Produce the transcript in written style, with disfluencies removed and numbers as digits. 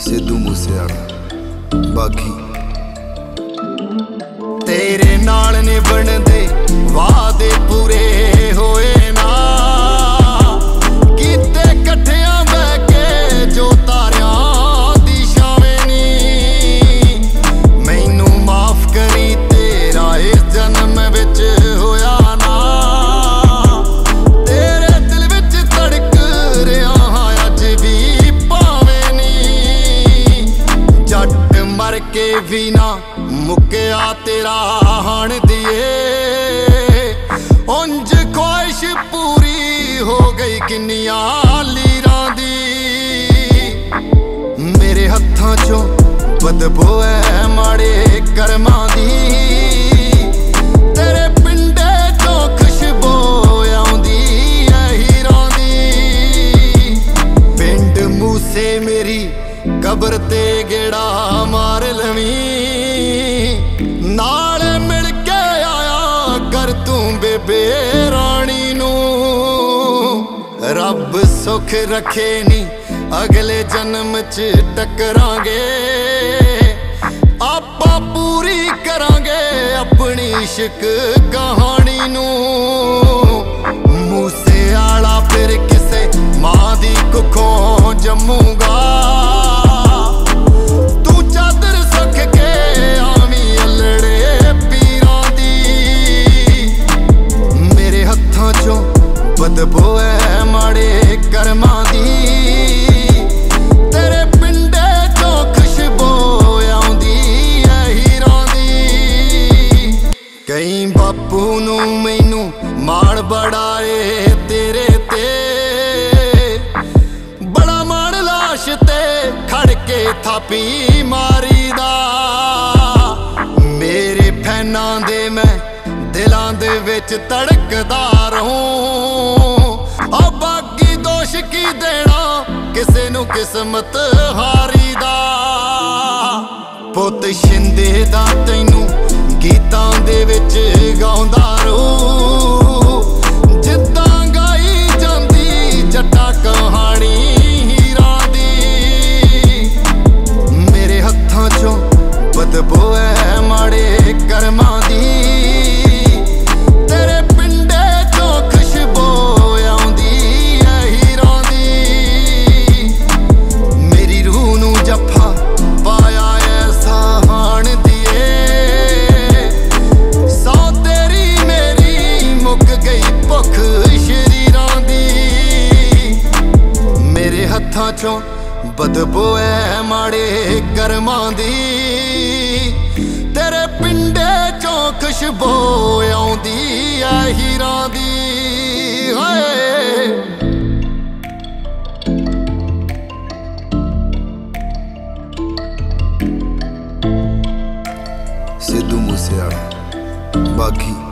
सिद्धू मूसेवाला बाकी तेरे नाल ने बनदे वादे पूरे होए ना कीते कट्ठियां बह के जो तारियां दी छावें नी मैनू माफ करी तेरा इस जन्म विच होया ना तेरे दिल विच धड़क रहा हां अज भी भावें नी जट मर के भी ना मुक्या तेरा हाण दिए उंज ख्वाहिश पूरी हो गई किन्नियां लीरां दी मेरे हत्थां चों बदबू है माड़े करमां दी तेरे पिंडे चों खुशबू आउंदी है हीरां दी पिंड मूसे मेरी कबर ते गेड़ा मार लवीं नाल मिल के आया कर तू बेबे रानी नू रब सुख रखे नी अगले जन्म च टकरांगे आपां पूरी करांगे अपनी इश्क कहानी नू मूसेवाला फिर किसे मां दी कुखों जम्मूगा बदबू है माड़े करमां दी तेरे पिंडे चों खुशबू आउंदी है हीरां दी कई बापू नू मैनू माण बड़ा ए तेरे ते बड़ा माण लाश ते खड़ के थापी मारी दा मेरे फैनां दे मैं दिलां दे विच धड़कदा रहूं बाकी दोष की देना किसे नू किस्मत हारी दा पुत शिंदे दा तैनू गीतां दे विच गाउंदा रहूं जिद्दां गाई जांदी जट्टा कहानी हीरां दी मेरे हत्थां चों बदबू है माड़े करमां दी हत्थां चों बदबू है माड़े करमां दी तेरे पिंडे चों खुशबू आउंदी है हीरां दी सिद्धू मूसेवाला बाकी